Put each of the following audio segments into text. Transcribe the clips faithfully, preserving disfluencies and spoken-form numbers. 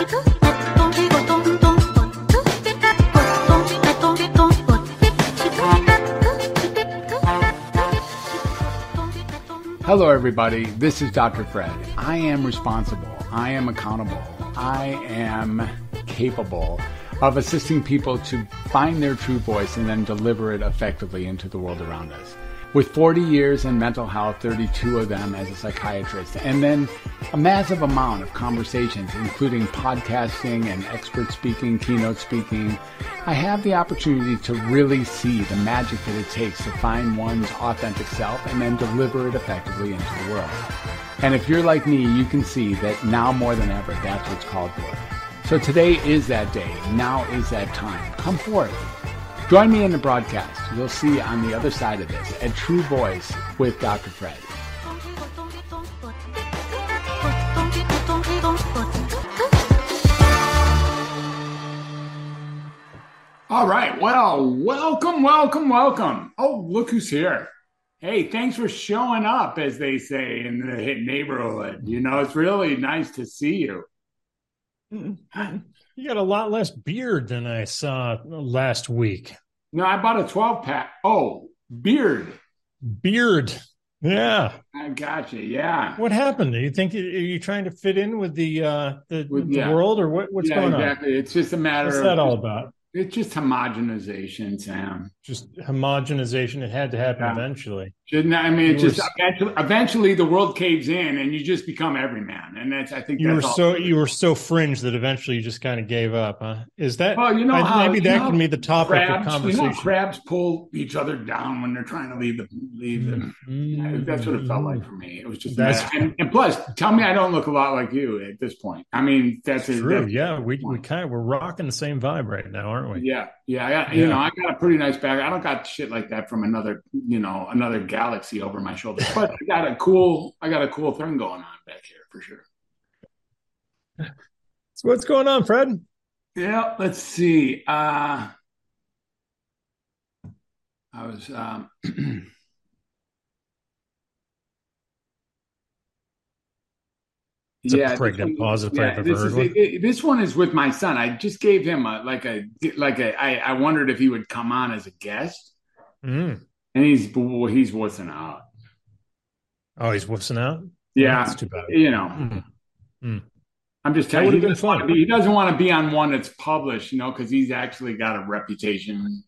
Hello, everybody. This is Doctor Fred. I am responsible. I am accountable. I am capable of assisting people to find their true voice and then deliver it effectively into the world around us. With forty years in mental health, thirty-two of them as a psychiatrist, and then a massive amount of conversations, including podcasting and expert speaking, keynote speaking, I have the opportunity to really see the magic that it takes to find one's authentic self and then deliver it effectively into the world. And if you're like me, you can see that now more than ever, that's what's called for. So today is that day. Now is that time. Come forth. Join me in the broadcast. You'll see on the other side of this a true voice with Doctor Fred. All right. Well, welcome, welcome, welcome. Oh, look who's here. Hey, thanks for showing up, as they say in the neighborhood. You know, it's really nice to see you. You got a lot less beard than I saw last week. No, I bought a twelve pack. Oh, beard. Beard. Yeah. I gotcha. Yeah. What happened? Do you think, are you trying to fit in with the uh, the, With- the yeah. world, or what, what's yeah, going exactly. It's just a on? matter What's of that all about? It's just homogenization, Sam. Just homogenization. It had to happen Yeah. eventually. Shouldn't I mean, it You were just s- eventually, eventually the world caves in, and you just become everyman, and that's I think You were that's all. so you were so fringe that eventually you just kind of gave up, huh? Is that Well, you know I- how maybe you that know can be the topic crabs, of You conversation? know, crabs pull each other down when they're trying to leave the leave them. Mm, That's what it felt like mm. for me. It was just, That's- and, and plus, tell me I don't look a lot like you at this point. I mean, that's a, True. that's- Yeah, we we kind of we're rocking the same vibe right now, aren't we? Yeah, yeah, I got, you Yeah. know, I got a pretty nice bag. I don't got shit like that from another, you know, another galaxy over my shoulder. But I got a cool, I got a cool thing going on back here for sure. So what's going on, Fred? Yeah, let's see. Uh, I was, um, It's a yeah, pregnant this pause one- if I've ever this heard is one. it- it- this one is with my son. I just gave him a like a like a. I, I wondered if he would come on as a guest, Mm. and he's he's wussing out. Oh, he's wussing out? Yeah, That's too bad. you know. Mm. Mm. I'm just That telling you, would've he been doesn't, want to fun. be, he doesn't want to be on one that's published, you know, because he's actually got a reputation.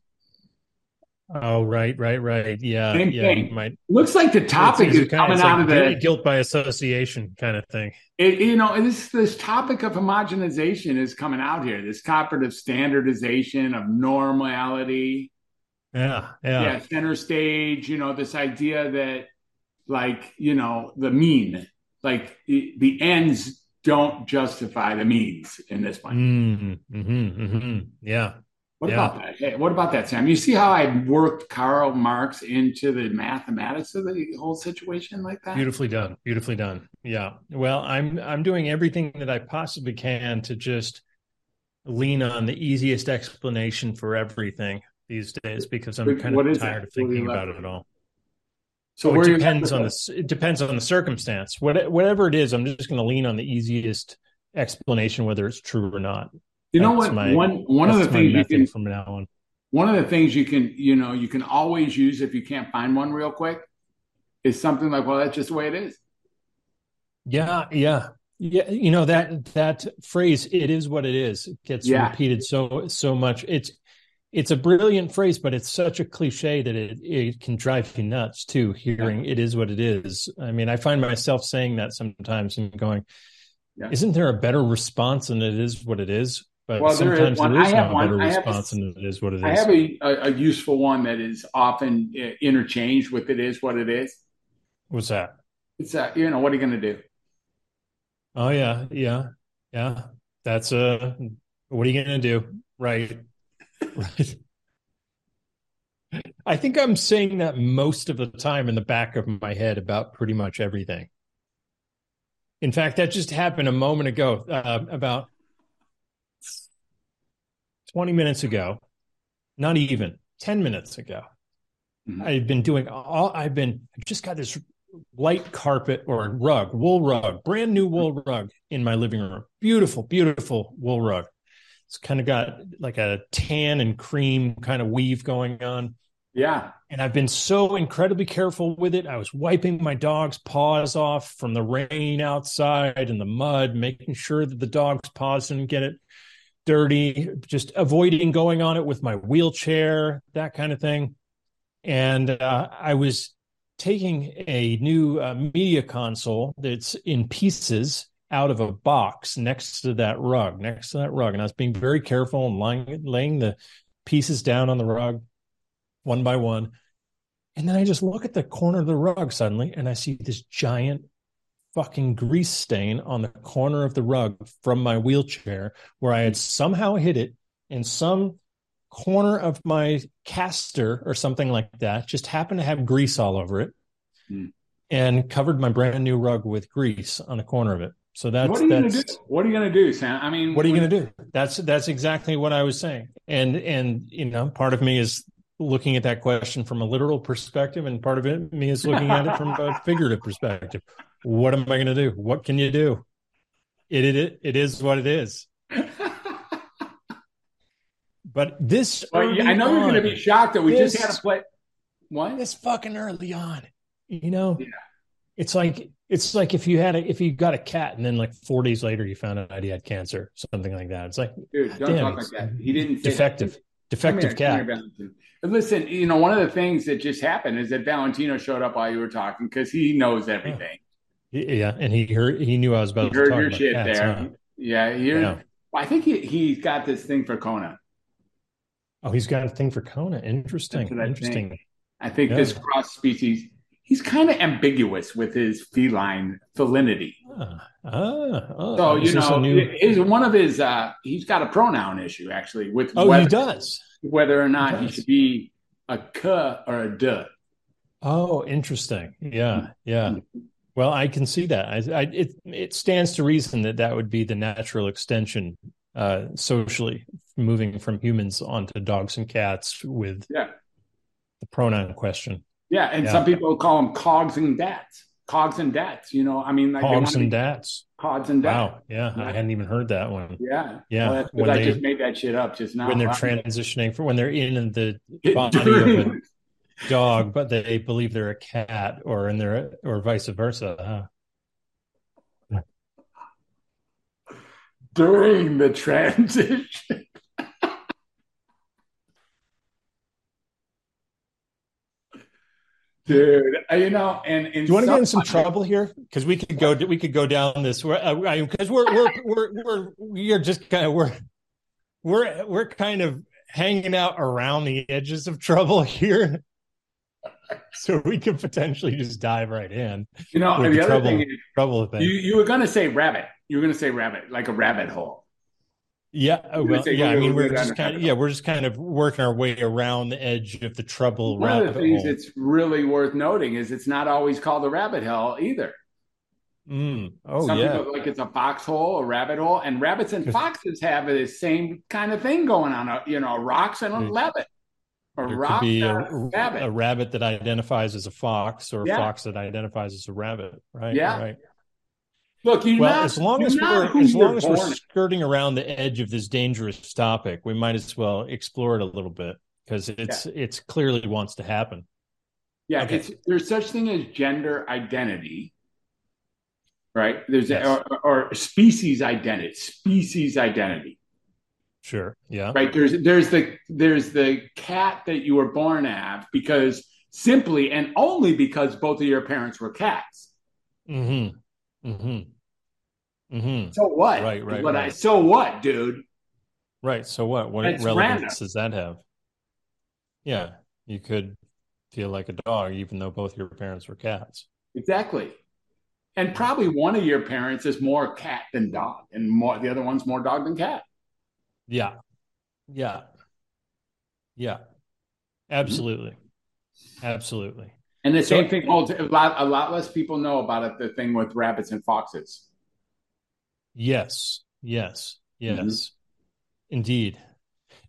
Oh, right, right, right. Yeah, Same yeah. thing. He might. Looks like the topic It's- is it's kind coming it's out like of the, guilt- guilt by association kind of thing. it, you know, this this topic of homogenization is coming out here. This topic of standardization, of normality, Yeah, yeah. yeah, center stage. You know, this idea that, like, you know, the mean, like the, the ends don't justify the means in this one. Mm, mm-hmm, mm-hmm. Yeah. What Yeah. about that? Hey, what about that, Sam? You see how I worked Karl Marx into the mathematics of the whole situation like that? Beautifully done. Beautifully done. Yeah. Well, I'm I'm doing everything that I possibly can to just lean on the easiest explanation for everything these days because I'm What- kind what of is tired that? of What are thinking you about left it at all. So So where it are you depends left on with the it depends on the circumstance. What, whatever it is, I'm just going to lean on the easiest explanation, whether it's true or not. You know That's what? my- one one of the That's my things you method can from now on. one of the things you can you know you can always use if you can't find one real quick is something like, well, that's just the way it is. Yeah, yeah. Yeah, you know that that phrase, "it is what it is," it gets Yeah. repeated so so much. It's it's a brilliant phrase, but it's such a cliche that it it can drive you nuts too, hearing "it is what it is." I mean, I find myself saying that sometimes and going, Yeah. isn't there a better response than "it is what it is"? But Well, there is sometimes one. there I is have no one. better I have a- response than "it is what it is." I have a, a, a useful one that is often uh, interchanged with "it is what it is." What's that? It's uh, you know, what are you going to do? Oh yeah, yeah, yeah. That's uh what are you gonna do? Right. Right. I think I'm saying that most of the time in the back of my head about pretty much everything. In fact, that just happened a moment ago, uh, about twenty minutes ago, not even ten minutes ago. Mhm. I've been doing all, I've been, I've just got this light carpet or rug, wool rug, brand new wool rug in my living room. Beautiful, beautiful wool rug. It's kind of got like a tan and cream kind of weave going on. Yeah. And I've been so incredibly careful with it. I was wiping my dog's paws off from the rain outside and the mud, making sure that the dog's paws didn't get it dirty, just avoiding going on it with my wheelchair, that kind of thing. And uh, I was taking a new uh, media console that's in pieces out of a box next to that rug, next to that rug. And I was being very careful and lying, laying the pieces down on the rug one by one. And then I just look at the corner of the rug suddenly, and I see this giant fucking grease stain on the corner of the rug from my wheelchair where I had somehow hit it, and some corner of my caster or something like that just happened to have grease all over it mm. and covered my brand new rug with grease on the corner of it. So that's what are you that's gonna do? What are you gonna do, Sam? I mean, what are you gonna do? That's that's exactly what I was saying. And and you know, part of me is looking at that question from a literal perspective, and part of it me is looking at it from a figurative perspective. What am I going to do? What can you do? It it it is what it is. But this, well, I know on, you're going to be shocked that we this, just had to play. What? This fucking early on, you know. Yeah. It's like it's like if you had a if you got a cat and then like four days later you found out he had cancer, something like that. It's like, dude, don't damn, talk like that. He didn't say defective, that. defective here, cat. Listen, you know, one of the things that just happened is that Valentino showed up while you were talking because he knows everything. Yeah, and he heard he knew I was about he to heard talk your about shit cats, there. huh? Yeah, he heard, yeah. I think he he's got this thing for Kona. Oh, he's got a thing for Kona. Interesting. I Interesting. Think. I think yeah. this cross species. He's kind of ambiguous with his feline felinity. Ah, ah, oh, so you know, new... is one of his. Uh, he's got a pronoun issue actually with. Oh, whether, he does. Whether or not he, he should be a k or a d. Oh, interesting. Yeah, yeah. Well, I can see that. I, I, it it stands to reason that that would be the natural extension, uh, socially, moving from humans onto dogs and cats with yeah. the pronoun question. Yeah, and yeah. some people call them cogs and dats. Cogs and dats, you know. I mean, like cogs and dats. Cogs and dats. Wow. Yeah, yeah, I hadn't even heard that one. Yeah, yeah. Well, when I they, just made that shit up just now. When they're right? transitioning for when they're in the body of a dog, but they believe they're a cat, or in their or vice versa. Huh? During the transition. Dude, you know, and, and do you want to get in some trouble here? Because we could go, we could go down this. Because we're, we're, we're, we're, we are just kind of we're, we're, we're kind of hanging out around the edges of trouble here, so we could potentially just dive right in. You know, and the, the other trouble, thing is, trouble thing. You, you were going to say rabbit. You were going to say rabbit, like a rabbit hole. Yeah, well, yeah. I mean, we're just kind of yeah, we're just kind of working our way around the edge of the trouble. One rabbit of the things hole. that's really worth noting is it's not always called a rabbit hole either. Mm. Oh, Some yeah, people like it's a foxhole, a rabbit hole, and rabbits and foxes have the same kind of thing going on. You know, rocks and a rabbit, or there rock could be a, a rabbit. a rabbit that identifies as a fox, or a yeah. fox that identifies as a rabbit. Right? Yeah. Right. Look, you well, not, as long as we're as long as we're skirting around the edge of this dangerous topic, we might as well explore it a little bit because it's yeah. it's clearly wants to happen. Yeah, okay. it's there's such thing as gender identity, right? There's yes. a, or, or species identity, species identity. Sure. Yeah. Right. There's there's the there's the cat that you were born as because simply and only because both of your parents were cats. Mm-hmm. Mm-hmm. Mm-hmm. So what? Right, right, what right. I, so what, dude? Right. So what? What it's relevance random. does that have? Yeah, you could feel like a dog, even though both your parents were cats. Exactly. And probably one of your parents is more cat than dog, and more the other one's more dog than cat. Yeah. Yeah. Yeah. Absolutely. Mm-hmm. Absolutely. And the same so, thing holds a lot. A lot less people know about it. The thing with rabbits and foxes. Yes, yes, yes, mm-hmm. Indeed.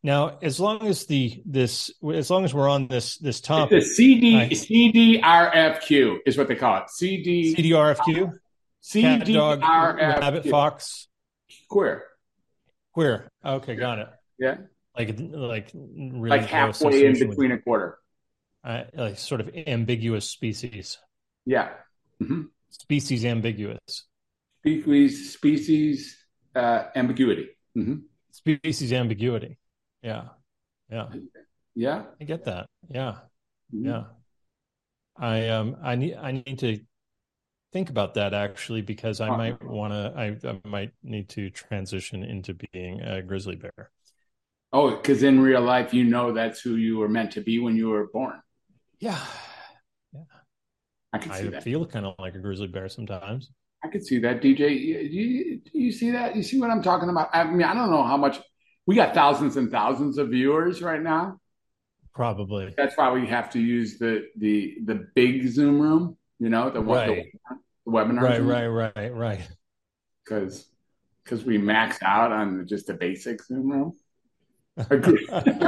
Now, as long as the this as long as we're on this this topic, it's a C D I, C D R F Q is what they call it. C D C D R F Q, C D R F Q. cat, dog, rabbit, fox, queer, queer. Okay, got it. Yeah, like like really like halfway in between with, a quarter. Uh, like sort of ambiguous species. Yeah, mm-hmm. Species ambiguous. Species species uh, ambiguity. Mm-hmm. Species ambiguity. Yeah, yeah, yeah. I get that. Yeah, mm-hmm. yeah. I um I need I need to think about that actually because I oh. might want to I, I might need to transition into being a grizzly bear. Oh, because in real life, you know that's who you were meant to be when you were born. Yeah, yeah. I can see I that. feel kind of like a grizzly bear sometimes. I could see that, D J. You, you, you see that? You see what I'm talking about? I mean, I don't know how much. We got thousands and thousands of viewers right now. Probably. That's why we have to use the the the big Zoom room. You know, the one right. the, the webinar. Right, Zoom. right, right, right. Because because we max out on just the basic Zoom room. Agree.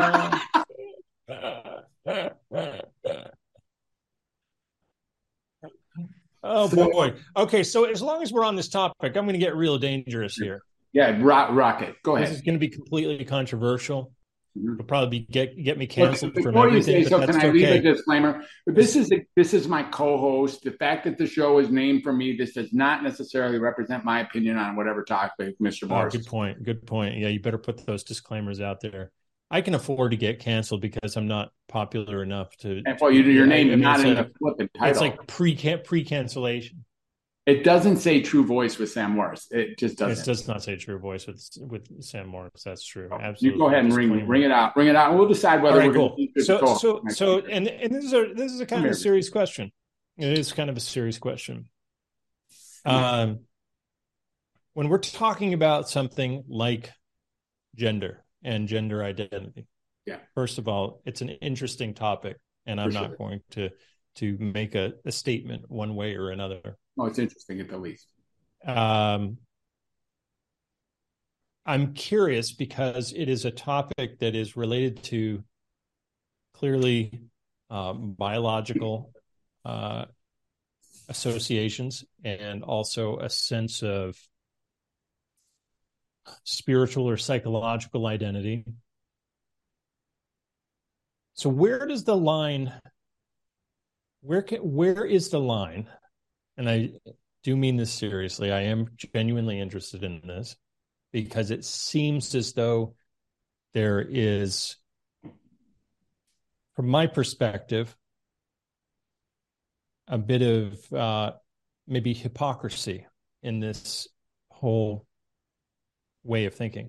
Oh so, boy. Okay, so as long as we're on this topic, I'm going to get real dangerous here. Yeah, rock, rock it. Go ahead. This is going to be completely controversial. Mm-hmm. It'll probably be get get me canceled Look, from everything. Say, so but can that's I okay. leave a disclaimer? But this is a, this is my co-host. The fact that the show is named for me, this does not necessarily represent my opinion on whatever topic, Mister Morris. Oh, good point. Good point. Yeah, you better put those disclaimers out there. I can afford to get canceled because I'm not popular enough to. And, well, you, your yeah, name I is mean, not in a, the flipping title. It's like pre pre cancellation. It doesn't say True Voice with Sam Morris. It just doesn't. It does not say True Voice with with Sam Morris. That's true. Oh, absolutely. You go ahead and ring ring it out. Ring it out, and we'll decide whether right, we're cool. going to so so so so. And and this is a this is a kind of a serious question. It is kind of a serious question. Um, when we're talking about something like gender and gender identity, yeah. First of all, it's an interesting topic, and I'm For not sure. going to to make a, a statement one way or another. Oh, it's interesting at the least. Um, I'm curious because it is a topic that is related to clearly um, biological uh, associations and also a sense of spiritual or psychological identity. So where does the line, where can, where is the line? And I do mean this seriously. I am genuinely interested in this because it seems as though there is, from my perspective, a bit of uh, maybe hypocrisy in this whole way of thinking.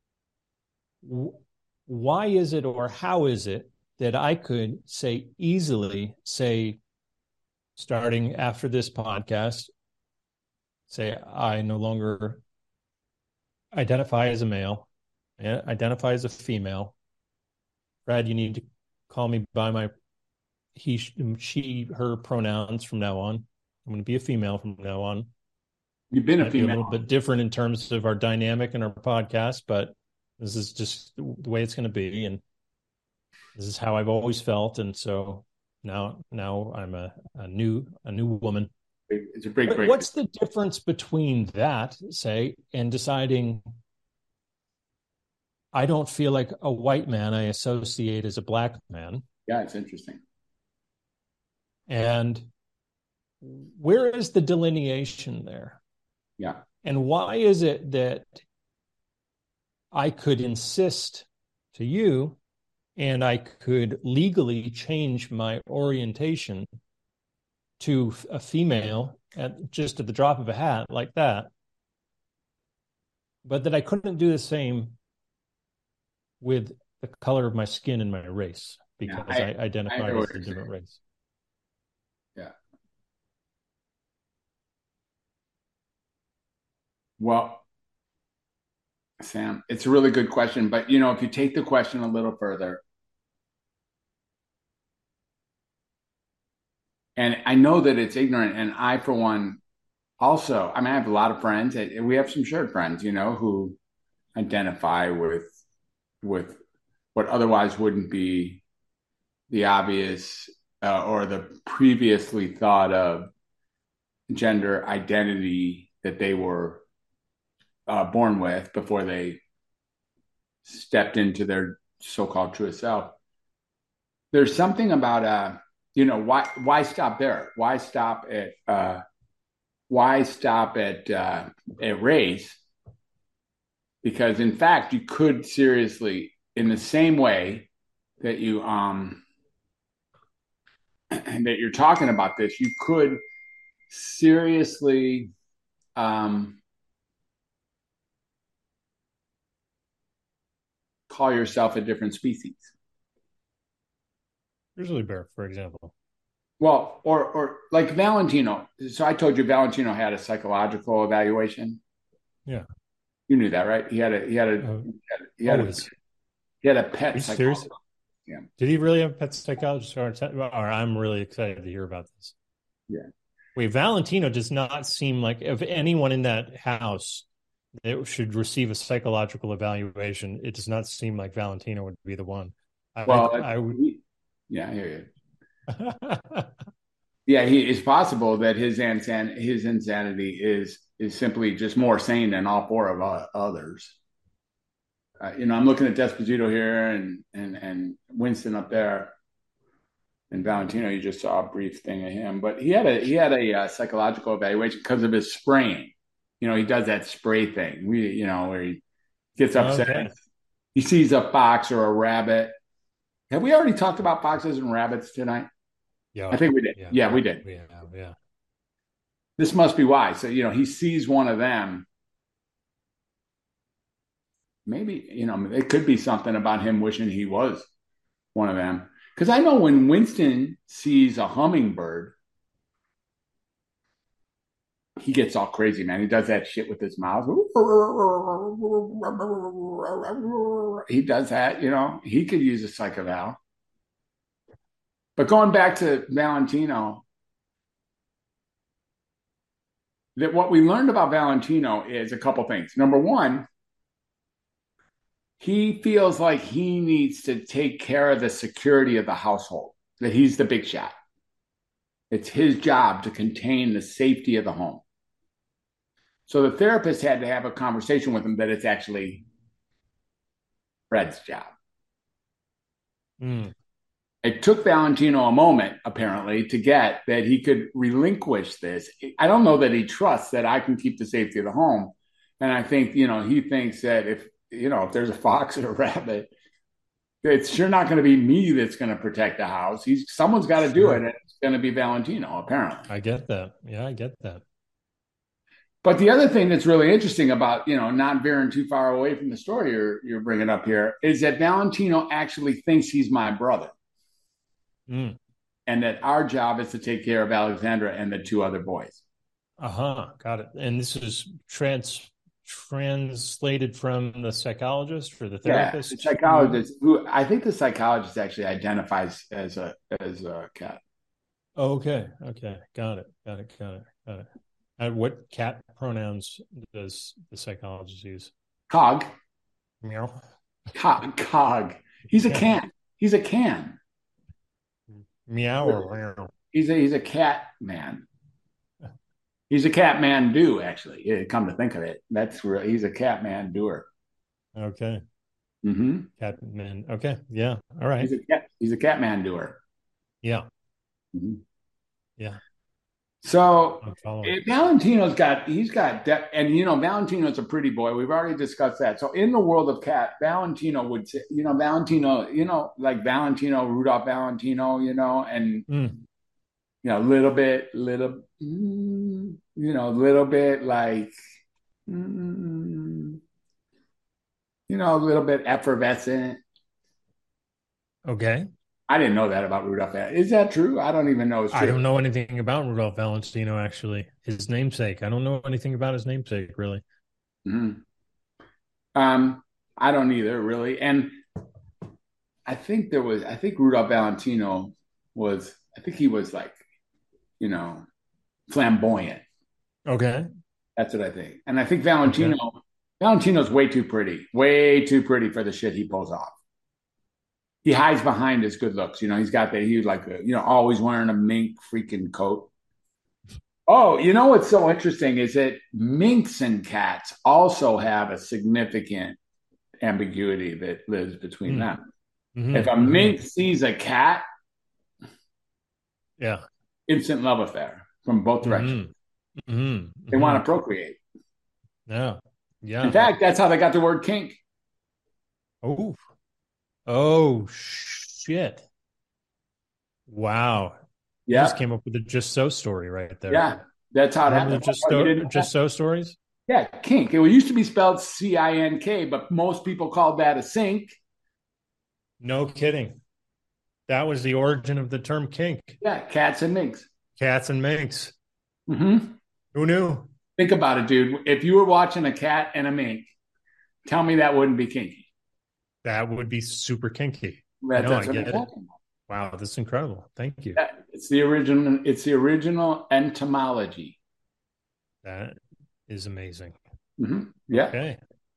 Why is it, or how is it that I could say easily say, starting after this podcast, say I no longer identify as a male, identify as a female. Brad, you need to call me by my he, she, her pronouns from now on. I'm going to be a female from now on. You've been a Might female. be a little bit different in terms of our dynamic and our podcast, but this is just the way it's going to be, and this is how I've always felt, and so now, now I'm a, a new, a new woman. It's a big break. What's the difference between that, say, and deciding I don't feel like a white man I associate as a black man? Yeah, it's interesting. And where is the delineation there? Yeah. And why is it that I could insist to you and I could legally change my orientation to a female at just at the drop of a hat like that, but that I couldn't do the same with the color of my skin and my race because yeah, I, I identify I as a different saying. race? Yeah. Well, Sam, it's a really good question, but you know, if you take the question a little further, and I know that it's ignorant, and I, for one, also, I mean, I have a lot of friends, and we have some shared friends, you know, who identify with with what otherwise wouldn't be the obvious uh, or the previously thought of gender identity that they were uh, born with before they stepped into their so-called truest self. There's something about uh, you know, why why stop there? Why stop at uh, why stop at uh, at race? Because in fact, you could seriously, in the same way that you um that you're talking about this, you could seriously um, call yourself a different species. Grizzly bear, for example. Well, or or like Valentino. So I told you Valentino had a psychological evaluation. Yeah, you knew that, right? He had a he had a uh, he had a, always. he had a pet Are you psychologist. serious? Yeah. Did he really have a pet psychologist? Or, or I'm really excited to hear about this. Yeah. Wait, Valentino does not seem like, if anyone in that house that should receive a psychological evaluation, it does not seem like Valentino would be the one. I, Well, I, I would. he, yeah, I hear you. Yeah, he, it's possible that his insan his insanity is is simply just more sane than all four of uh, others. Uh, you know, I'm looking at Desposito here and and and Winston up there, and Valentino. You just saw a brief thing of him, but he had a he had a uh, psychological evaluation because of his spraying. You know, he does that spray thing. We, you know, where he gets upset. Okay. He sees a fox or a rabbit. Have we already talked about foxes and rabbits tonight? Yeah, I think we did. Yeah, yeah we did. Yeah, yeah. This must be why. So, you know, he sees one of them. Maybe, you know, it could be something about him wishing he was one of them. Because I know when Winston sees a hummingbird, he gets all crazy, man. He does that shit with his mouth. He does that, you know. He could use a psych eval. But going back to Valentino, that what we learned about Valentino is a couple things. Number one, he feels like he needs to take care of the security of the household, that he's the big shot. It's his job to contain the safety of the home. So the therapist had to have a conversation with him that it's actually Fred's job. Mm. It took Valentino a moment, apparently, to get that he could relinquish this. I don't know that he trusts that I can keep the safety of the home. And I think, you know, he thinks that if, you know, if there's a fox or a rabbit, it's sure not going to be me that's going to protect the house. He's someone's got to do sure. it, and it's going to be Valentino, apparently. I get that. Yeah, I get that. But the other thing that's really interesting about, you know, not veering too far away from the story you're, you're bringing up here is that Valentino actually thinks he's my brother. Mm. And that our job is to take care of Alexandra and the two other boys. Uh-huh. Got it. And this is trans translated from the psychologist or the therapist? Yeah, the psychologist, who I think the psychologist actually identifies as a as a cat. Oh, okay. Okay. Got it. Got it. Got it. Got it. And what cat pronouns does the psychologist use? Cog. Meow. Cog. Cog. He's a can. He's a can. Meow or meow. He's a he's a cat man. He's a cat man do actually. Come to think of it, that's real. He's a cat man doer. Okay. Mm-hmm. Cat man. Okay. Yeah. All right. He's a cat. He's a cat man doer. Yeah. Mm-hmm. Yeah. So Valentino's got he's got depth, and you know Valentino's a pretty boy. We've already discussed that. So in the world of cat, Valentino would say, you know, Valentino, you know, like Valentino, Rudolph Valentino, you know, and mm. you know, a little bit, little, mm, you know, a little bit like, mm, you know, a little bit effervescent. Okay. I didn't know that about Rudolph. Is that true? I don't even know. It's true. I don't know anything about Rudolph Valentino, actually. His namesake. I don't know anything about his namesake, really. Mm-hmm. Um, I don't either, really. And I think there was, I think Rudolph Valentino was, I think he was like, you know, flamboyant. Okay. That's what I think. And I think Valentino, okay. Valentino's way too pretty, way too pretty for the shit he pulls off. he hides behind his good looks. You know, he's got the he like a, you know always wearing a mink freaking coat. Oh, you know what's so interesting is that minks and cats also have a significant ambiguity that lives between Mm. them. Mm-hmm. If a Mm-hmm. mink sees a cat, Yeah. instant love affair from both directions. Mm-hmm. Mm-hmm. They Mm-hmm. want to procreate. Yeah. In Yeah. fact, that's how they got the word kink. Oh. Oh shit. Wow. You just Yeah, came up with a just so story right there. yeah, that's how it Remember the happened. just Oh, you so didn't know just that? so stories? Yeah, kink. It used to be spelled C I N K, but most people called that a sink. No kidding. That was the origin of the term kink. Yeah, cats and minks. Cats and minks. Mm-hmm. Who knew? Think about it, dude. If you were watching a cat and a mink, tell me that wouldn't be kinky. That would be super kinky. That, No, that's I what I'm get it. talking about. Wow, that's incredible. Thank you. Yeah, it's the original. It's the original entomology. That is amazing. Mm-hmm. Yeah. Okay.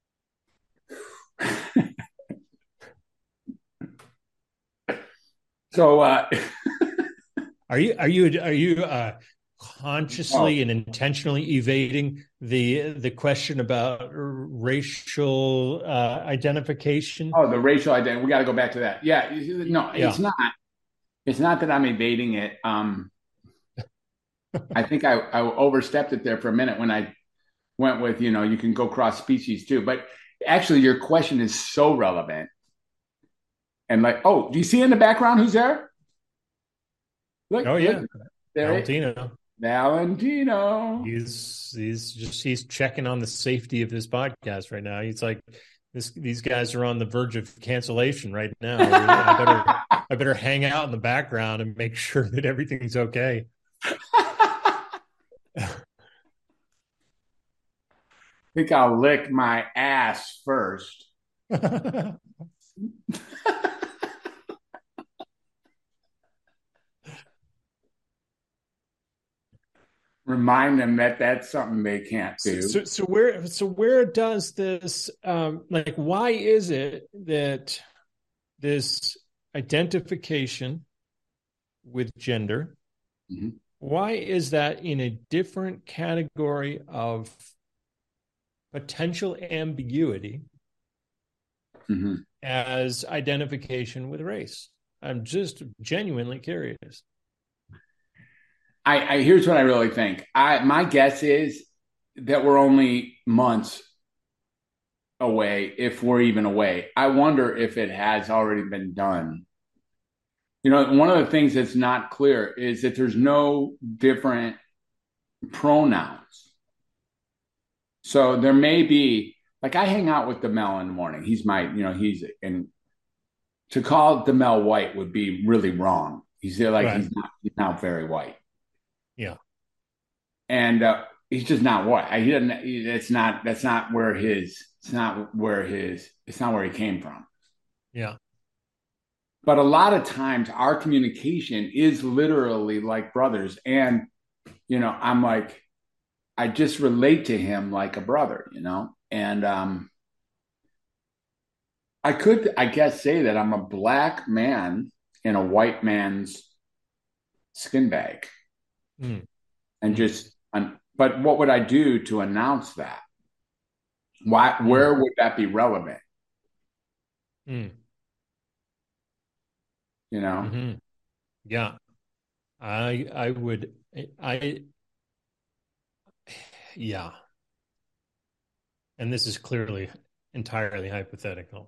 So, uh, Are you are you are you uh consciously oh, and intentionally evading the the question about racial uh identification? oh, the racial identity. We got to go back to that. Yeah. No, it's Yeah. not. It's not that I'm evading it. Um, I think I, I overstepped it there for a minute when I went with, you know, you can go cross species too. But actually, your question is so relevant. And like, oh, do you see in the background who's there? Look, Oh yeah. look, there it- Valentino. Valentino. He's he's just he's checking on the safety of his podcast right now. He's like, this these guys are on the verge of cancellation right now. I better I better hang out in the background and make sure that everything's okay. I think I'll lick my ass first. Remind them that that's something they can't do. So, so where so where does this um like why is it that this identification with gender, mm-hmm. why is that in a different category of potential ambiguity Mm-hmm. as identification with race? I'm just genuinely curious. I, I here's what I really think. I my guess is that we're only months away, if we're even away. I wonder if it has already been done. You know, one of the things that's not clear is that there's no different pronouns. So there may be, like, I hang out with DeMel in the morning. He's my, you know, he's, and to call DeMel white would be really wrong. He's like, right. he's not, he's not very white. Yeah. And uh, he's just not white. He doesn't, it's not, that's not where his, it's not where his, it's not where he came from. Yeah. But a lot of times our communication is literally like brothers. And, you know, I'm like, I just relate to him like a brother, you know? And um, I could, I guess, say that I'm a black man in a white man's skin bag. Mm. And just, um, but what would I do to announce that? Why, mm. where would that be relevant? Mm. You know? Mm-hmm. Yeah. I, I would, I, yeah. And this is clearly entirely hypothetical.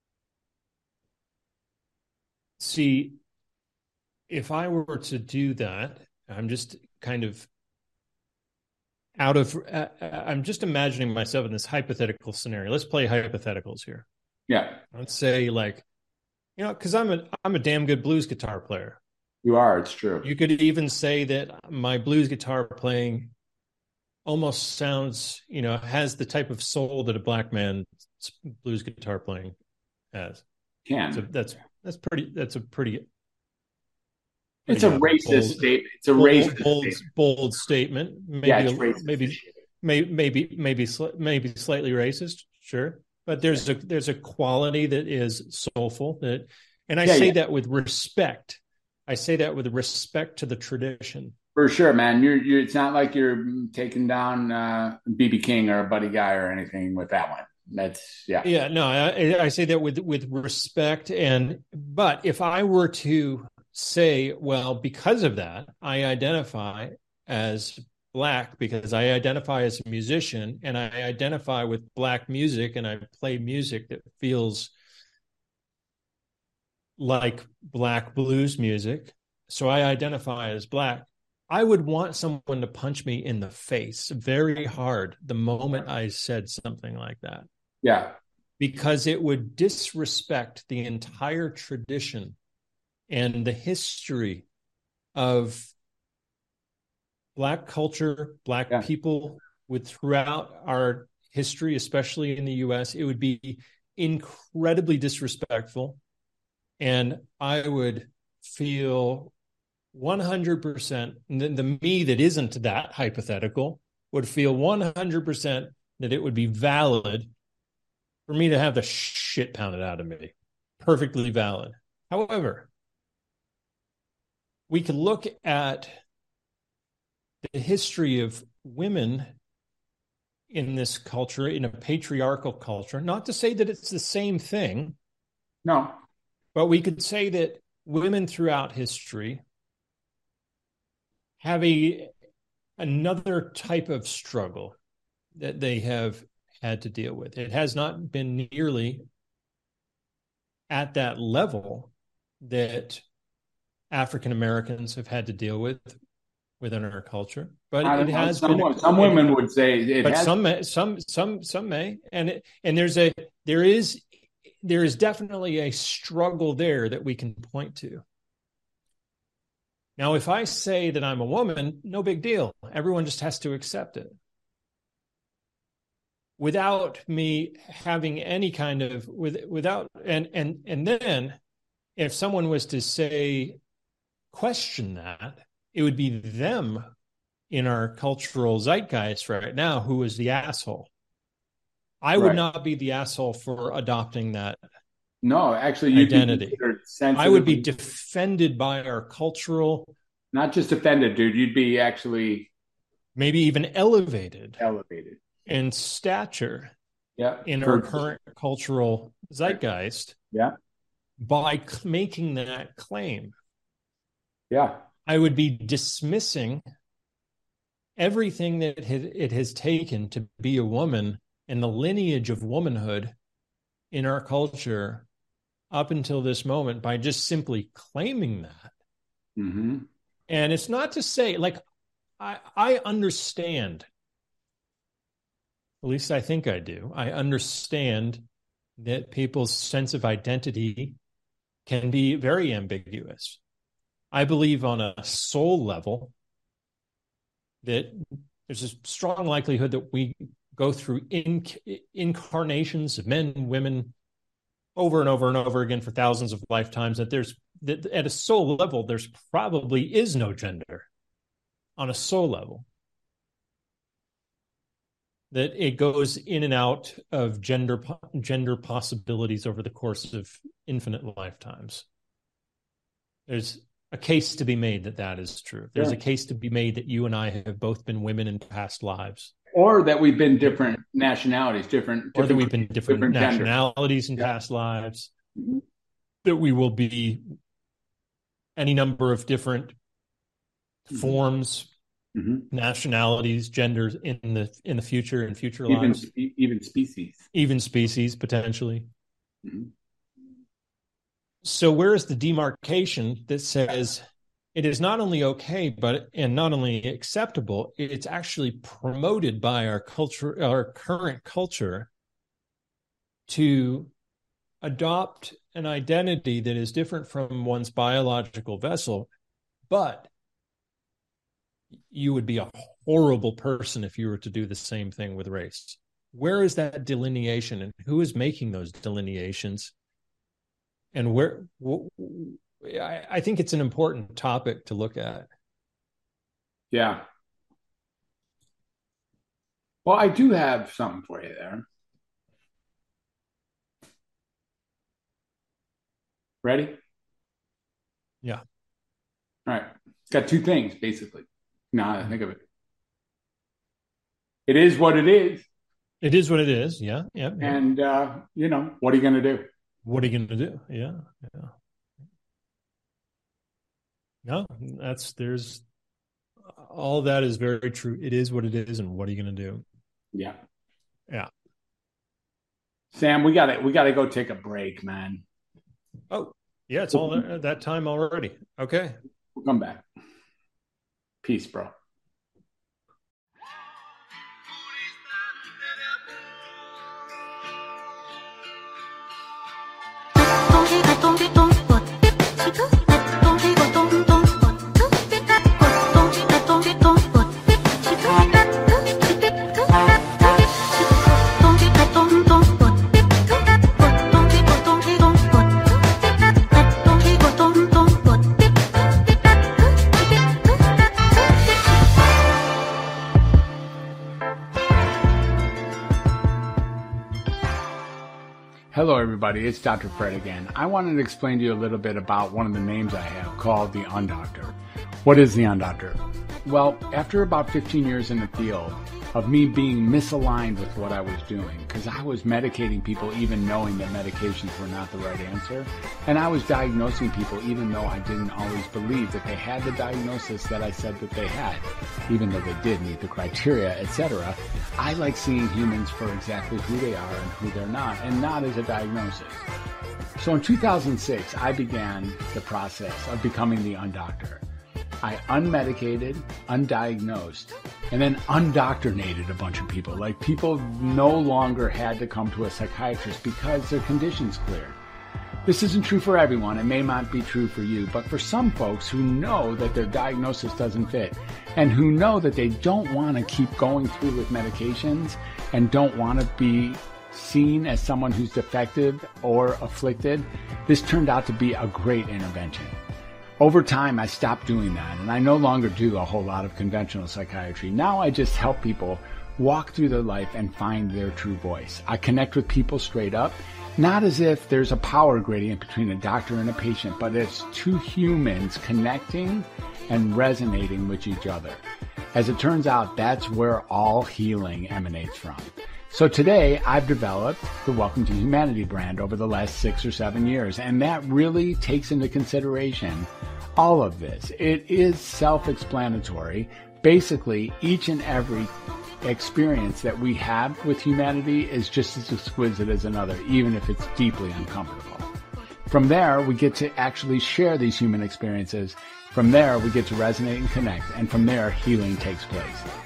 See, if I were to do that, I'm just kind of out of, uh, I'm just imagining myself in this hypothetical scenario. Let's play hypotheticals here. Yeah. Let's say, like, you know, because I'm a, I'm a damn good blues guitar player. You are, it's true. You could even say that my blues guitar playing almost sounds, you know, has the type of soul that a black man's blues guitar playing has. Can. So that's that's pretty. That's a pretty. It's a racist bold, statement. It's a bold, racist bold, statement. bold statement. Maybe yeah, it's a, racist. maybe maybe maybe maybe maybe slightly racist. Sure, but there's a there's a quality that is soulful that And I yeah, say yeah. that with respect. I say that with respect to the tradition. For sure, man. You're, you're, it's not like you're taking down uh, B B King or Buddy Guy or anything with that one. That's, yeah. Yeah, no, I, I say that with with respect. And but if I were to say, well, because of that, I identify as Black because I identify as a musician and I identify with Black music and I play music that feels like Black blues music. So I identify as Black. I would want someone to punch me in the face very hard the moment I said something like that. Yeah. Because it would disrespect the entire tradition and the history of Black culture, Black Yeah. people with throughout our history, especially in the U S. It would be incredibly disrespectful. And I would feel one hundred percent, the, the me that isn't that hypothetical would feel one hundred percent that it would be valid for me to have the shit pounded out of me. Perfectly valid. However, we could look at the history of women in this culture, in a patriarchal culture, not to say that it's the same thing. No. But we could say that women throughout history have a another type of struggle that they have had to deal with. It has not been nearly at that level that African Americans have had to deal with within our culture, but it know. has some, been. Some women it, would say it but has. some may, some some some may, and it, and there's a there is there is definitely a struggle there that we can point to. Now, if I say that I'm a woman, no big deal. Everyone just has to accept it. Without me having any kind of with without and and and then if someone was to say question that, it would be them in our cultural zeitgeist right now who is the asshole. I would right. not be the asshole for adopting that. No, actually, you'd identity. Be I would be defended by our cultural. Not just offended, dude. You'd be actually maybe even elevated. Elevated. In stature. Yeah. In For, our current cultural zeitgeist. Yeah. By making that claim. Yeah. I would be dismissing everything that it has taken to be a woman and the lineage of womanhood in our culture up until this moment by just simply claiming that. Mm-hmm. And it's not to say, like, I, I understand, at least I think I do, I understand that people's sense of identity can be very ambiguous. I believe on a soul level that there's a strong likelihood that we go through inc- incarnations of men and women over and over and over again for thousands of lifetimes, that there's that at a soul level, there's probably is no gender on a soul level. That it goes in and out of gender gender possibilities over the course of infinite lifetimes. There's a case to be made that that is true. There's yeah. a case to be made that you and I have both been women in past lives. Or that we've been different nationalities, different, different or that we've been different, different nationalities genders. in yeah. past lives. Mm-hmm. That we will be any number of different mm-hmm. forms, mm-hmm. nationalities, genders in the in the future and future even, lives. Even species. Even species, potentially. Mm-hmm. So where is the demarcation that says it is not only okay, but and not only acceptable, it's actually promoted by our culture, our current culture, to adopt an identity that is different from one's biological vessel, but you would be a horrible person if you were to do the same thing with race. Where is that delineation, and who is making those delineations? And where, I think it's an important topic to look at. Yeah. Well, I do have something for you there. Ready? Yeah. All right. It's got two things, basically. Now I think of it. It is what it is. It is what it is. Yeah. Yeah. yeah. And, uh, you know, what are you going to do? What are you going to do? Yeah. Yeah. No, that's, there's, all that is very true. It is what it is. And what are you going to do? Yeah. Yeah. Sam, we got to, we got to go take a break, man. Oh, yeah. It's all that, that time already. Okay. We'll come back. Peace, bro. Hello, everybody. It's Doctor Fred again. I wanted to explain to you a little bit about one of the names I have called the Undoctor. What is the Undoctor? Well, after about fifteen years in the field of me being misaligned with what I was doing, because I was medicating people even knowing that medications were not the right answer, and I was diagnosing people even though I didn't always believe that they had the diagnosis that I said that they had, even though they did meet the criteria, et cetera. I like seeing humans for exactly who they are and who they're not, and not as a diagnosis. So in two thousand six, I began the process of becoming the Undoctor. I unmedicated, undiagnosed, and then undoctrinated a bunch of people. Like, people no longer had to come to a psychiatrist because their conditions cleared. This isn't true for everyone. It may not be true for you, but for some folks who know that their diagnosis doesn't fit and who know that they don't want to keep going through with medications and don't want to be seen as someone who's defective or afflicted, this turned out to be a great intervention. Over time, I stopped doing that, and I no longer do a whole lot of conventional psychiatry. Now I just help people walk through their life and find their true voice. I connect with people straight up, not as if there's a power gradient between a doctor and a patient, but it's two humans connecting and resonating with each other. As it turns out, that's where all healing emanates from. So today, I've developed the Welcome to Humanity brand over the last six or seven years, and that really takes into consideration all of this. It is self-explanatory. Basically, each and every experience that we have with humanity is just as exquisite as another, even if it's deeply uncomfortable. From there, we get to actually share these human experiences. From there, we get to resonate and connect, and from there, healing takes place.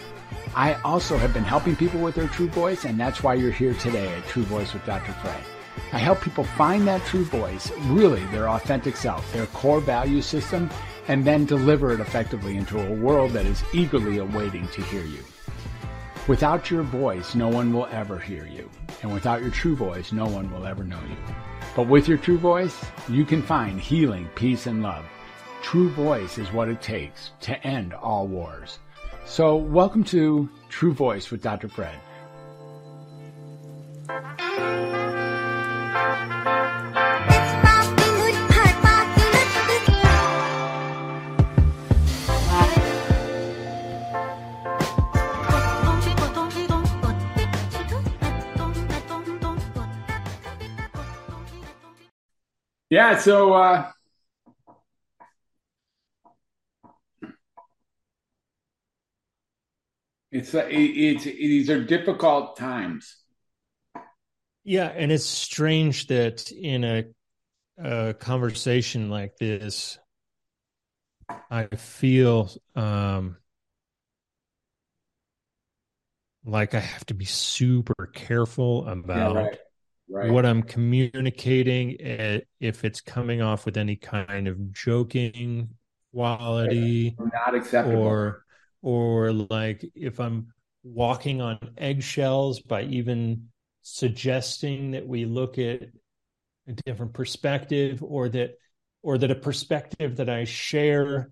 I also have been helping people with their true voice, and that's why you're here today at True Voice with Doctor Fred. I help people find that true voice, really their authentic self, their core value system, and then deliver it effectively into a world that is eagerly awaiting to hear you. Without your voice, no one will ever hear you. And without your true voice, no one will ever know you. But with your true voice, you can find healing, peace, and love. True voice is what it takes to end all wars. So welcome to True Voice with Doctor Fred. Yeah, so uh, it's, uh, it's, it, these are difficult times. Yeah, and it's strange that in a, a conversation like this, I feel um, like I have to be super careful about yeah, right. Right. what I'm communicating, if it's coming off with any kind of joking quality, right. Not acceptable, or or like if I'm walking on eggshells by even suggesting that we look at a different perspective, or that or that a perspective that I share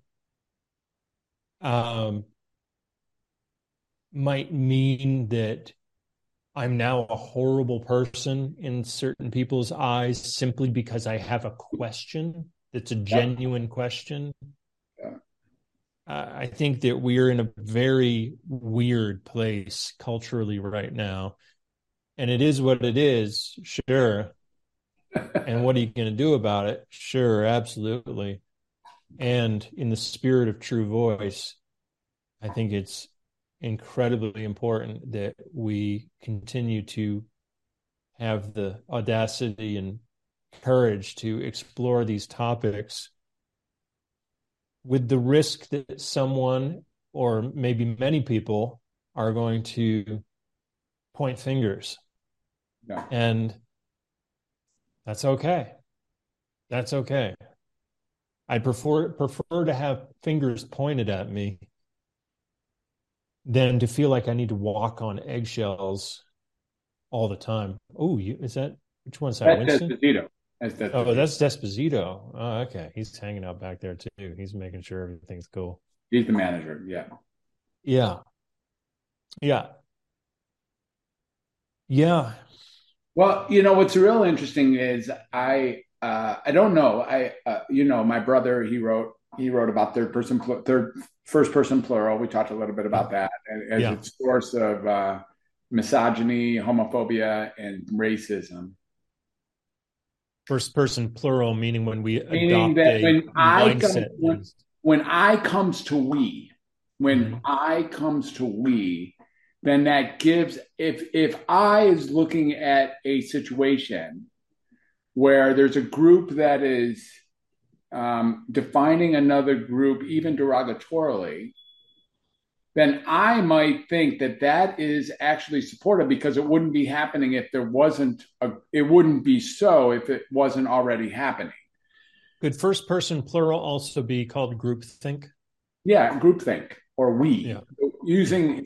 um, might mean that I'm now a horrible person in certain people's eyes simply because I have a question that's a Yep. genuine question. Yeah. Uh, I think that we're in a very weird place culturally right now. And it is what it is, sure. And what are you going to do about it? Sure, absolutely. And in the spirit of true voice, I think it's incredibly important that we continue to have the audacity and courage to explore these topics with the risk that someone or maybe many people are going to point fingers. Yeah. And that's okay. That's okay. I prefer prefer to have fingers pointed at me than to feel like I need to walk on eggshells all the time. Oh, you is that which one's that? That's Winston? Despacito. That's Despacito. Oh, that's Despacito. Oh, okay. He's hanging out back there too. He's making sure everything's cool. He's the manager. Yeah. Yeah. Yeah. Yeah. Well, you know what's real interesting is I uh, I don't know I uh, you know my brother he wrote he wrote about third person third first person plural. We talked a little bit about that as Yeah. its source of uh, misogyny, homophobia, and racism. First person plural, meaning when we Meaning adopt that a when I come, mindset. when, when I comes to we, when Mhm. I comes to we, then that gives if if I is looking at a situation where there's a group that is um, defining another group even derogatorily, then I might think that that is actually supportive because it wouldn't be happening if there wasn't a, it wouldn't be so if it wasn't already happening. Could first person plural also be called groupthink? Yeah, groupthink or we Yeah. using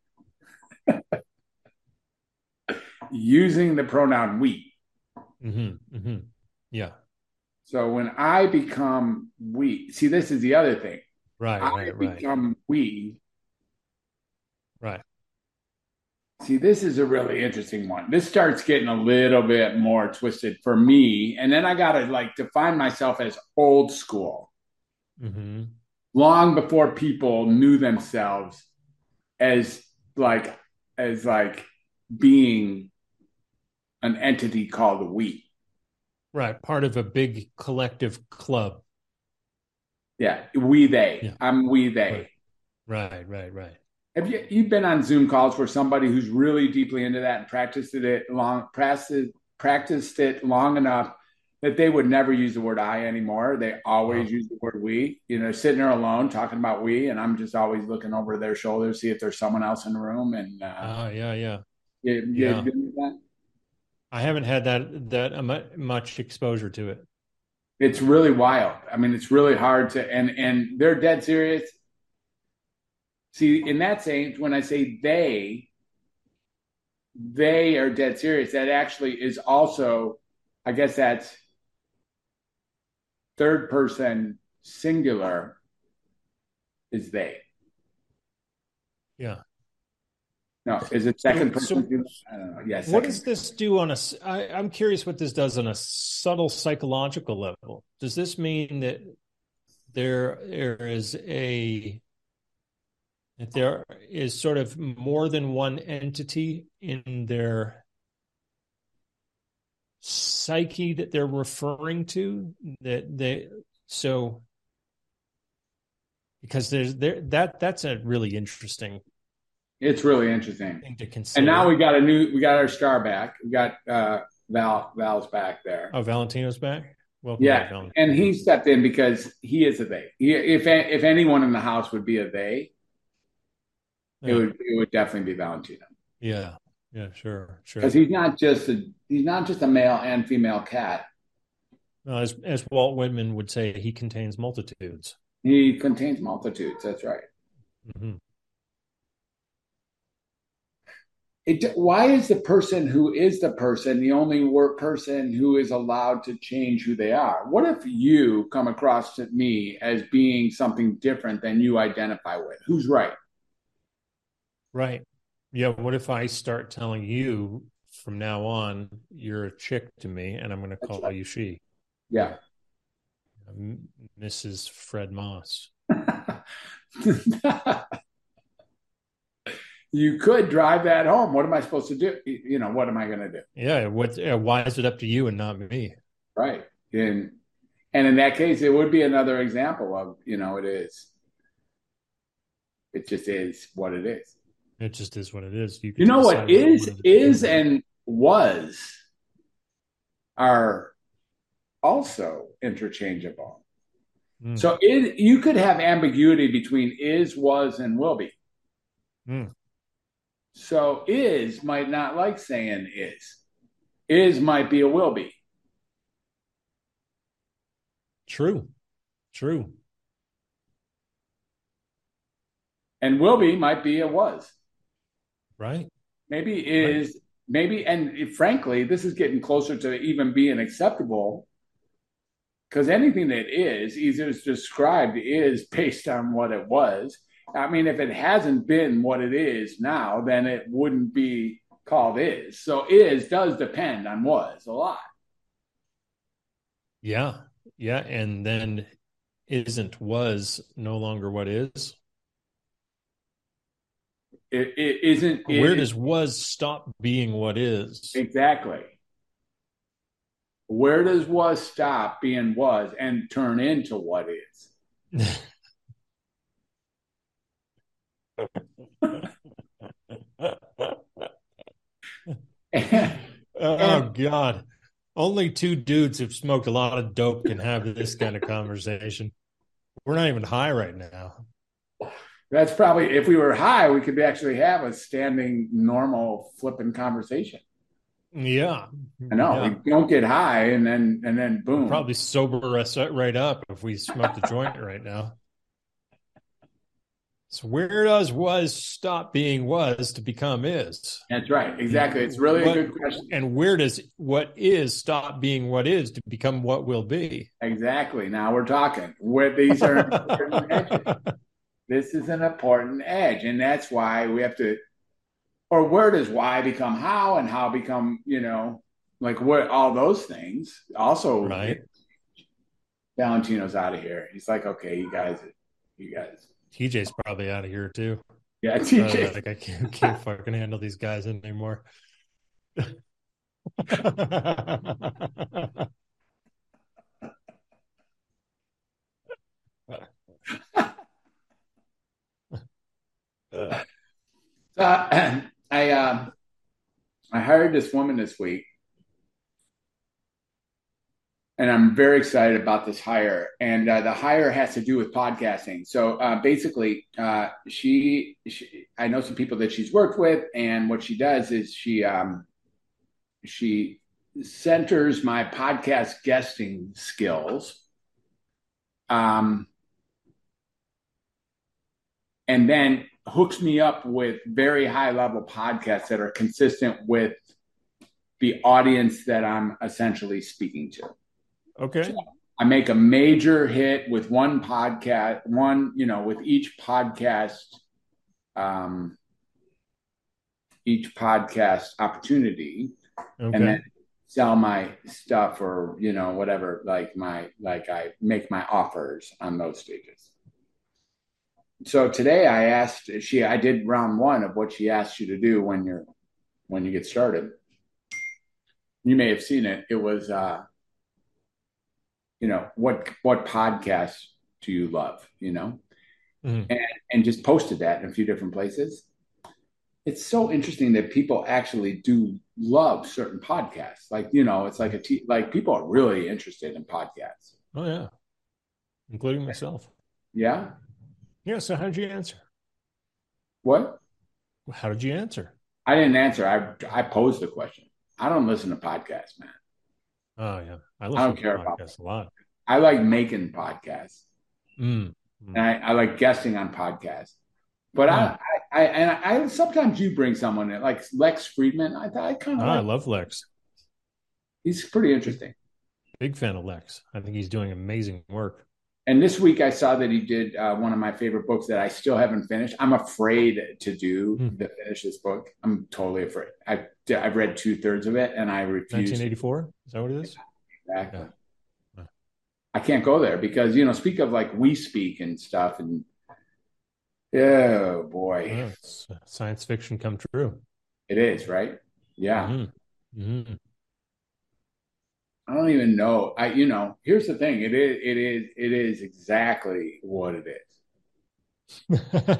using the pronoun we. Mm-hmm. Mm-hmm. Yeah. So when I become we, see, this is the other thing. Right. I Right. Right. become we. Right. See, this is a really interesting one. This starts getting a little bit more twisted for me. And then I got to like define myself as old school. Mm-hmm. Long before people knew themselves as like, as like being an entity called we. Right. Part of a big collective club. Yeah. We, they. Yeah. I'm we, they. Right. Right. Right. Right. Have you you've been on Zoom calls where somebody who's really deeply into that and practiced it long practiced practiced it long enough that they would never use the word I anymore. They always Wow. use the word we. You know, sitting there alone talking about we, and I'm just always looking over their shoulder to see if there's someone else in the room. And uh, Ah, yeah, yeah, you, you yeah. doing that? I haven't had that that uh, much exposure to it. It's really wild. I mean, it's really hard to, and and they're dead serious. See, in that sense, when I say they, they are dead serious. That actually is also, I guess that's third person singular is they. Yeah. No, is it second So, person? so I don't know. Yeah. what Second. does this do on a? I, I'm curious what this does on a subtle psychological level. Does this mean that there there is a that there is sort of more than one entity in their psyche that they're referring to? That they so because there's there that that's a really interesting It's really interesting. thing to consider. And now we got a new, we got our star back. We got uh, Val, Val's back there. Oh, Valentino's back. Welcome yeah, back, Valentino. And he stepped in because he is a they. He, if if anyone in the house would be a they, yeah. it would it would definitely be Valentino. Yeah, yeah, sure, sure. Because he's not just a he's not just a male and female cat. No, as as Walt Whitman would say, he contains multitudes. He contains multitudes. That's right. Mm-hmm. It, why is the person who is the person the only word person who is allowed to change who they are? What if you come across to me as being something different than you identify with? Who's right? Right. Yeah. What if I start telling you from now on, you're a chick to me, and I'm going to That's call right. you she, Yeah. Missus Fred Moss? You could drive that home. What am I supposed to do? You know, what am I going to do? Yeah. What? Uh, why is it up to you and not me? Right. And and in that case, it would be another example of, you know, it is. It just is what it is. It just is what it is. You You get to know what decide what you is want to is do. and was are also interchangeable. Mm. So it you could have ambiguity between is, was, and will be. Mm. So is might not like saying is. Is might be a will be. True. True. And will be might be a was. Right. Maybe Right. is maybe and frankly, this is getting closer to even being acceptable because anything that is either is described is based on what it was. I mean, if it hasn't been what it is now, then it wouldn't be called is. So is does depend on was a lot. Yeah. Yeah. And then isn't was no longer what is. It, it isn't Where it, does was stop being what is? exactly. Where does was stop being was and turn into what is? and, Oh and God. Only two dudes who've smoked a lot of dope can have this kind of conversation. We're not even high right now. that's probably if we were high, we could actually have a standing, normal, flipping conversation. Yeah. I know Yeah. we don't get high, and then and then boom. Probably sober us right up if we smoked a joint right now. So where does was stop being was to become is? That's right, exactly. It's really what, a good question. And where does what is stop being what is to become what will be? Exactly. Now we're talking. Where these are important edges. This is an important edge, and that's why we have to. Or where does why become how, and how become you know like what all those things also. Right. Valentino's out of here. He's like, okay, you guys, you guys. T J's probably out of here too. Yeah, T J. Uh, like I can't, can't fucking handle these guys anymore. uh, I uh, I hired this woman this week, and I'm very excited about this hire. And uh, the hire has to do with podcasting. So uh, basically, uh, she, she, I know some people that she's worked with, and what she does is she, um, she centers my podcast guesting skills, um, and then hooks me up with very high level podcasts that are consistent with the audience that I'm essentially speaking to. Okay. So I make a major hit with one podcast, one, you know, with each podcast, um, each podcast opportunity, Okay. and then sell my stuff or, you know, whatever, like my, like I make my offers on those stages. So today I asked she, I did round one of what she asked you to do when you're, when you get started. You may have seen it. It was, uh, you know, what what podcasts do you love, you know? Mm-hmm. And and just posted that in a few different places. It's so interesting that people actually do love certain podcasts. Like, you know, it's like a t- like people are really interested in podcasts. Oh yeah. Including myself. Yeah? Yeah, so how did you answer? What? How did you answer? I didn't answer. I I posed the question. I don't listen to podcasts, man. Oh yeah, I listen I don't to care podcasts about a lot. I like making podcasts, mm. and I, I like guesting on podcasts. But mm. I, I, I and I sometimes you bring someone in, like Lex Friedman. I I kind of oh, like, I love Lex. He's pretty interesting. Big fan of Lex. I think he's doing amazing work. And this week I saw that he did uh, one of my favorite books that I still haven't finished. I'm afraid to do Hmm. to finish this book. I'm totally afraid. I've I've read two thirds of it and I refuse. nineteen eighty-four? Is that what it is? Exactly. Yeah. I can't go there because, you know, speak of like We Speak and stuff, and oh boy, Well, it's science fiction come true. it is, right? Yeah. Mm-hmm. Mm-hmm. I don't even know. I, you know, here's the thing. It is, it is, it is exactly what it is.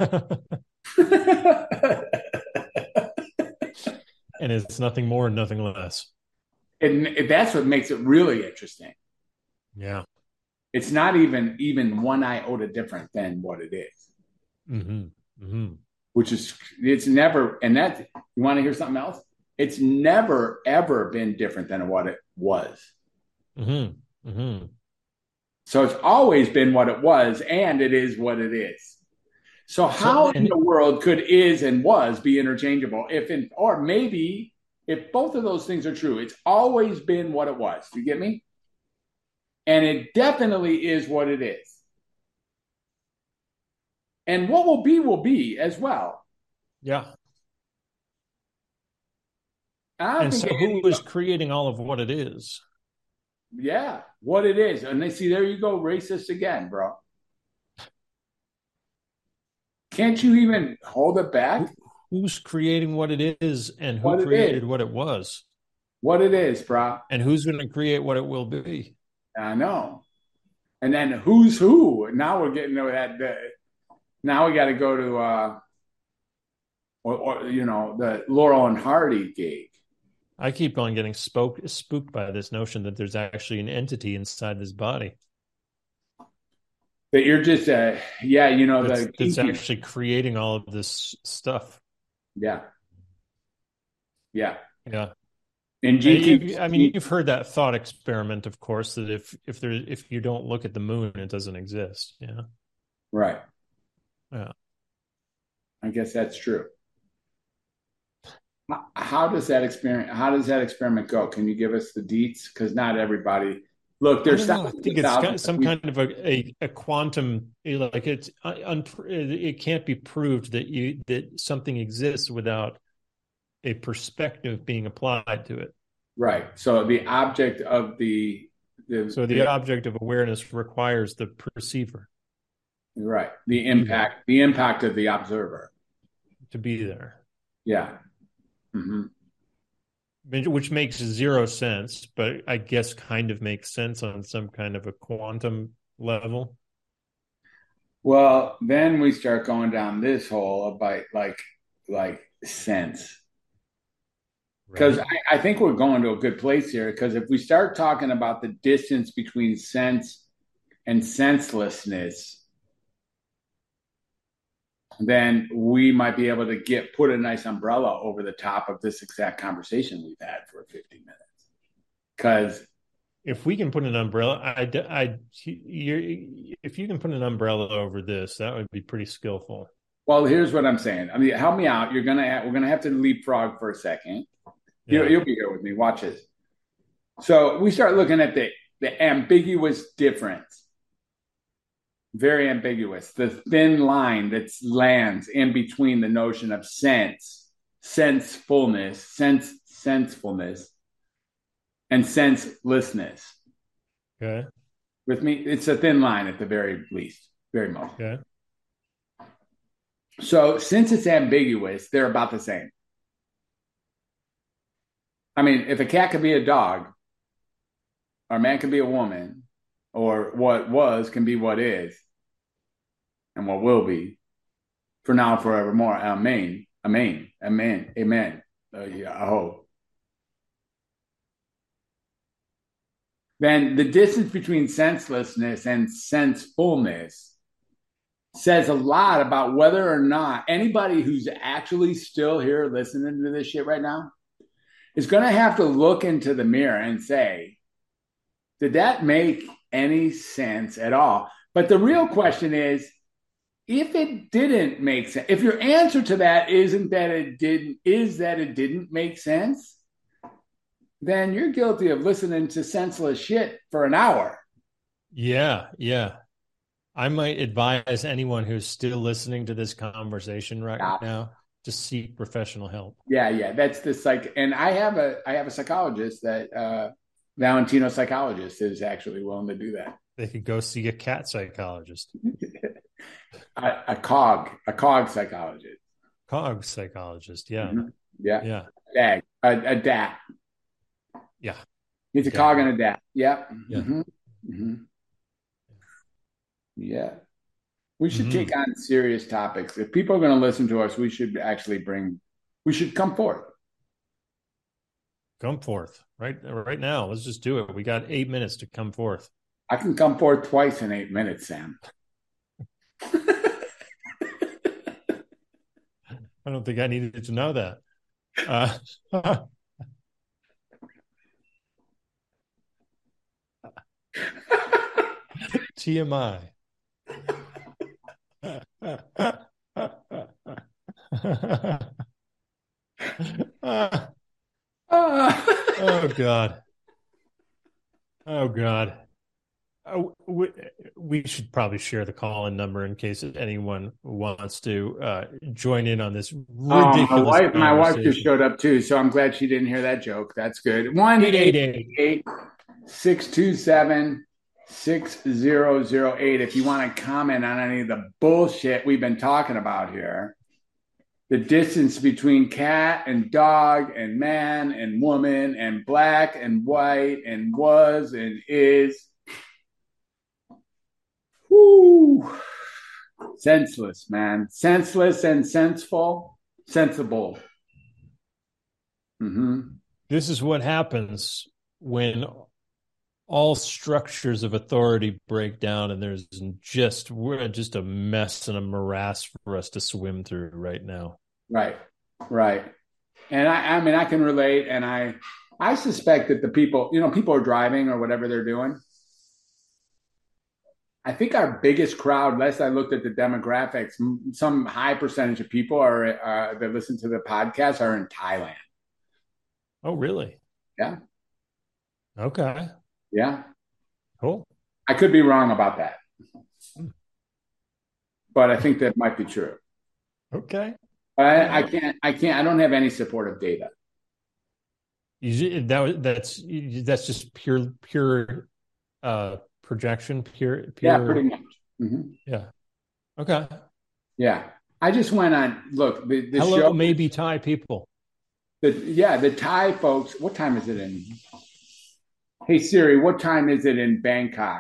And it's nothing more and nothing less. And that's what makes it really interesting. Yeah. It's not even even one iota different than what it is. Mm-hmm. Mm-hmm. Which is, it's never, and that, you want to hear something else? It's never, ever been different than what it was. Mm-hmm. Mm-hmm. So it's always been what it was, and it is what it is. So how So, in the world could is and was be interchangeable? If in, or maybe if both of those things are true, it's always been what it was. Do you get me? And it definitely is what it is. And what will be will be as well. yeah. I And so think who any, is creating all of what it is? yeah, what it is. And they see, there you go, racist again, bro. Can't you even hold it back? Who's creating what it is and who What it created is. what it was? What it is, bro. And who's going to create what it will be? I know. And then who's who? Now we're getting to that. Uh, now we got to go to, uh, or, or, you know, the Laurel and Hardy gig. I keep on getting spoke, spooked by this notion that there's actually an entity inside this body That you're just, uh, yeah, you know, that's, the that's actually creating all of this stuff. yeah, yeah. Yeah. And You- G- I mean, you've heard that thought experiment, of course, that if if there if you don't look at the moon, it doesn't exist. Yeah. right. Yeah. I guess that's true. How, how does that experiment? How does that experiment go? Can you give us the deets? Because not everybody. Look, there's I, don't know. I think it's got some kind of a, a, a quantum, like it's un, it can't be proved that you that something exists without a perspective being applied to it. Right. So the object of the, the so the, the object of awareness requires the perceiver. Right. The impact, the impact of the observer to be there. Yeah. Mm-hmm. Which makes zero sense, but I guess kind of makes sense on some kind of a quantum level. Well, then we start going down this hole about like like sense. Because right. I, I think we're going to a good place here. Because if we start talking about the distance between sense and senselessness, then we might be able to get put a nice umbrella over the top of this exact conversation we've had for fifty minutes. Because if we can put an umbrella, I, I, you're, if you can put an umbrella over this, that would be pretty skillful. Well, here's what I'm saying. I mean, help me out. You're gonna have, we're gonna have to leapfrog for a second. Yeah. You'll, you'll be here with me. Watch this. So we start looking at the the ambiguous difference. Very ambiguous. The thin line that lands in between the notion of sense, sensefulness, sense, sensefulness, and senselessness. Okay. With me, it's a thin line at the very least, very most. Okay. So since it's ambiguous, they're about the same. I mean, if a cat could be a dog, or a man can be a woman, or what was can be what is, and what will be, for now and forevermore. Amen. Amen. Amen. Amen. Uh, yeah, I hope. Then the distance between senselessness and sensefulness says a lot about whether or not anybody who's actually still here listening to this shit right now is going to have to look into the mirror and say, did that make any sense at all? But the real question is, if it didn't make sense, if your answer to that isn't that it didn't, is that it didn't make sense, then you're guilty of listening to senseless shit for an hour. Yeah, yeah. I might advise anyone who's still listening to this conversation right Stop. now to seek professional help. Yeah, yeah, that's the psych. And I have a I have a psychologist that uh, Valentino psychologist is actually willing to do that. They could go see a cat psychologist, a, a cog, a cog psychologist, cog psychologist. Yeah, mm-hmm. yeah, yeah, dag, a, a D A T. Yeah, he's a yeah. cog and a D A T. Yep. Yeah, mm-hmm. Mm-hmm. Yeah. We should mm-hmm. take on serious topics. If people are going to listen to us, we should actually bring. We should come forth. Come forth right right now. Let's just do it. We got eight minutes to come forth. I can come forth twice in eight minutes, Sam. I don't think I needed to know that. Uh, T M I. Oh God. Oh God. Oh, we, we should probably share the call-in number in case anyone wants to uh, join in on this ridiculous. Oh, my wife, my wife just showed up too, so I'm glad she didn't hear that joke. That's good. One eight eight eight six two seven six zero zero eight. If you want to comment on any of the bullshit we've been talking about here, the distance between cat and dog and man and woman and black and white and was and is. Whoo. Senseless, man. Senseless and senseful. Sensible. Mm-hmm. This is what happens when all structures of authority break down and there's just we're just a mess and a morass for us to swim through right now. Right. Right. And I, I mean, I can relate. And I, I suspect that the people, you know, people are driving or whatever they're doing. I think our biggest crowd, last I looked at the demographics, some high percentage of people are uh, that listen to the podcast are in Thailand. Oh, really? Yeah. Okay. Yeah. Cool. I could be wrong about that, but I think that might be true. Okay. I, I can't. I can't. I don't have any supportive data. You, that that's that's just pure pure uh, projection. Pure, pure. Yeah, pretty much. Mm-hmm. Yeah. Okay. Yeah. I just went on. Look, the, the hello, show, maybe Thai people. The, yeah, the Thai folks. What time is it in? Hey Siri, what time is it in Bangkok?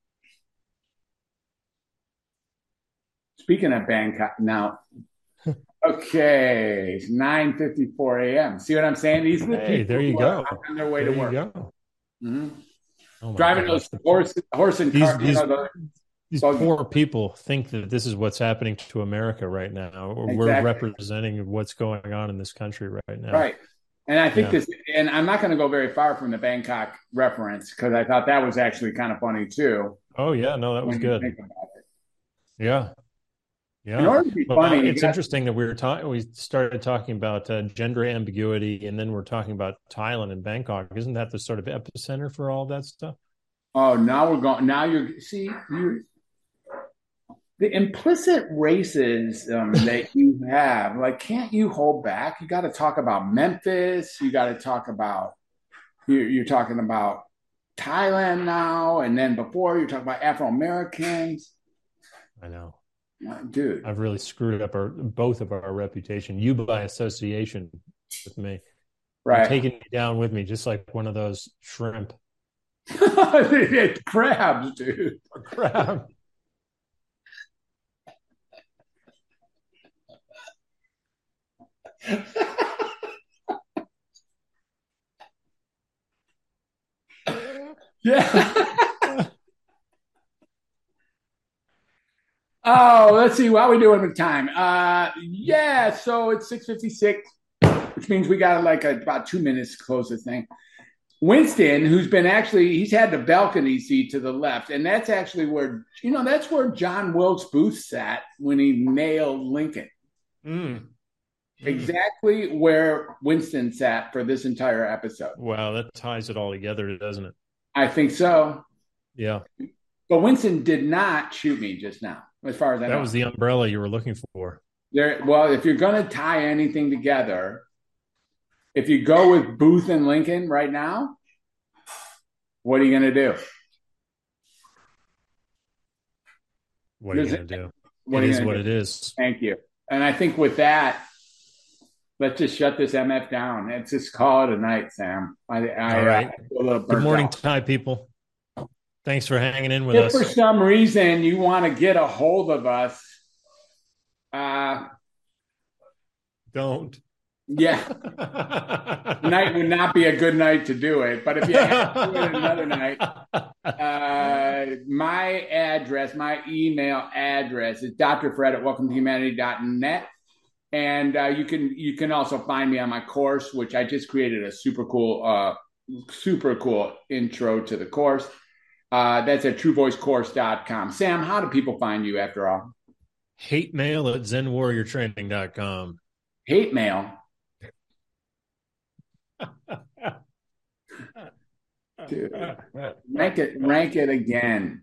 Speaking of Bangkok, now. Okay, it's nine fifty-four a.m. See what I'm saying? These are the hey, there you go. On their way there to work. You go. Mm-hmm. Oh Driving gosh. those horse, horse and these, car. These, you know, these so, poor people think that this is what's happening to America right now. Exactly. We're representing what's going on in this country right now. Right. And I think yeah. this, and I'm not going to go very far from the Bangkok reference because I thought that was actually kind of funny too. Oh yeah, no, that was good. Yeah. Yeah. In order to be well, funny, it's got, interesting that we were talking. We started talking about uh, gender ambiguity, and then we're talking about Thailand and Bangkok. Isn't that the sort of epicenter for all that stuff? Oh, now we're going. Now you're see you. The implicit racism that you have, like, can't you hold back? You got to talk about Memphis. You got to talk about. You're, you're talking about Thailand now, and then before you're talking about Afro Americans. I know. Dude, I've really screwed up our both of our reputation. You by association with me, right? You're taking me down with me, just like one of those shrimp. Crabs, dude. A crab. Yeah. Oh, let's see. How are we doing with time? Uh, yeah, so it's six fifty-six, which means we got like a, about two minutes to close this thing. Winston, who's been actually, he's had the balcony seat to the left, and that's actually where, you know, that's where John Wilkes Booth sat when he nailed Lincoln. Mm. Exactly where Winston sat for this entire episode. Wow, that ties it all together, doesn't it? I think so. Yeah. But Winston did not shoot me just now, as far as I know. That was the umbrella you were looking for. There, well, if you're going to tie anything together, if you go with Booth and Lincoln right now, what are you going to do? What are you going to do? What it is what do? it is. Thank you. And I think with that, let's just shut this M F down. Let's just call it a night, Sam. I, I, All right. I Good morning, Thai people. Thanks for hanging in with if us. If for some reason you want to get a hold of us, uh, don't. Yeah. Night would not be a good night to do it. But if you have to do it another night, uh, my address, my email address is d r fred at welcome to humanity dot net. And uh, you can you can also find me on my course, which I just created a super cool, uh, super cool intro to the course. Uh, that's at true voice course dot com. Sam, how do people find you after all? Hate mail at zen warrior training dot com. Hate mail? Dude, rank it, rank it again.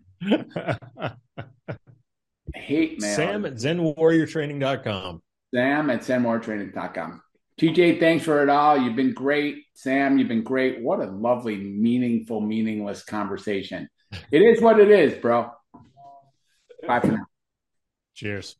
Hate mail. Sam at zen warrior training dot com. Sam at zen warrior training dot com. T J, thanks for it all. You've been great. Sam, you've been great. What a lovely, meaningful, meaningless conversation. It is what it is, bro. Bye for now. Cheers.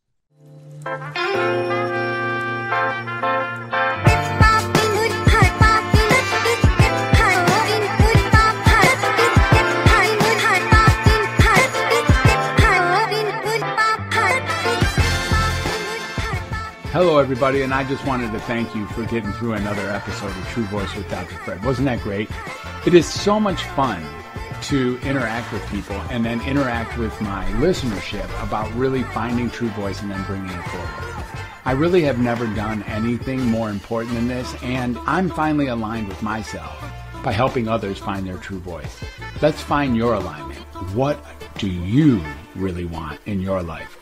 Hello, everybody, and I just wanted to thank you for getting through another episode of True Voice with Doctor Fred. Wasn't that great? It is so much fun to interact with people and then interact with my listenership about really finding true voice and then bringing it forward. I really have never done anything more important than this, and I'm finally aligned with myself by helping others find their true voice. Let's find your alignment. What do you really want in your life?